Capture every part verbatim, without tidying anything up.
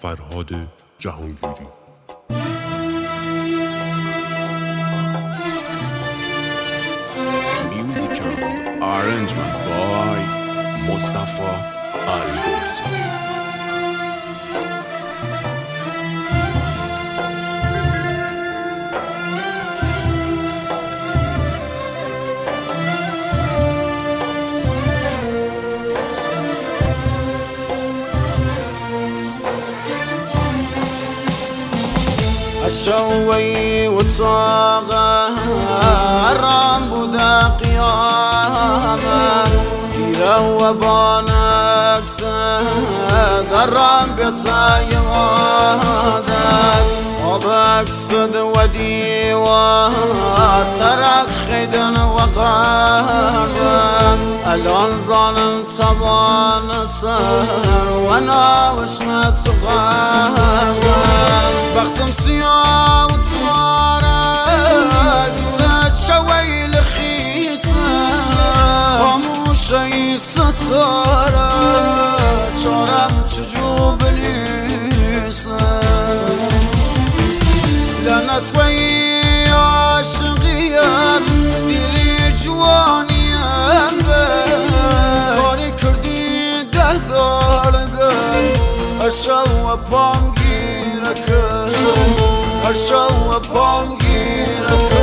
فرهاد جهانگیری. Musical arrangement by Mustafa Al-Borsi. الشوي وتصاغر بودا قيامة يلو بانك سقرم بصيادك وبقصد وديوار ترك خدن وقرب الان ظالم طبان سر وانا وشمت سقرب بختم سياه وتصارى جورت شوي لخيصة خاموشي ستارة شارم شجوب ليسة لنسوي عاشقيان ديلي جوانيان كاري كردي ده دارقان اشو بانگيرك اشو بانگيرك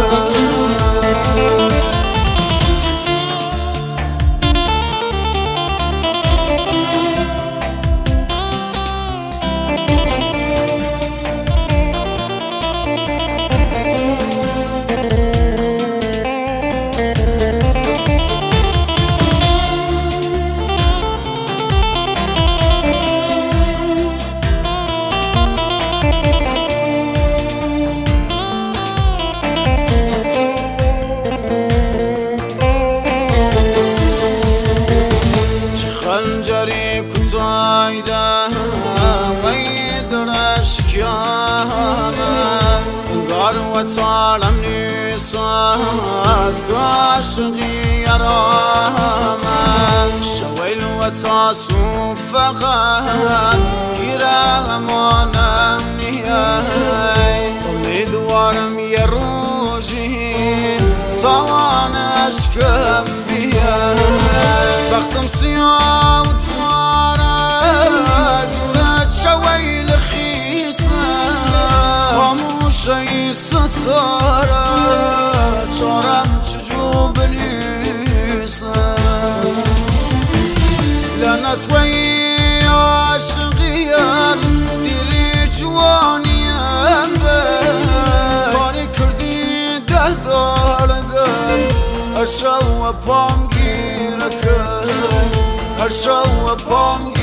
خنجری کتایده ویدرش کیامه انگار و تالم نیساز کاشقی یرامه شویل و تاسو فقط گیره امانم نیای امیدوارم یه روزی توانش کم بیای بختم سیاه و تاره جورت شوی لخیصه خاموشی ستاره چارم چجوب لیسه لنسوی عاشقیم دیلی جوانیم کاری کردی ده دارگم اشو بانگیرك اشو بانگیرك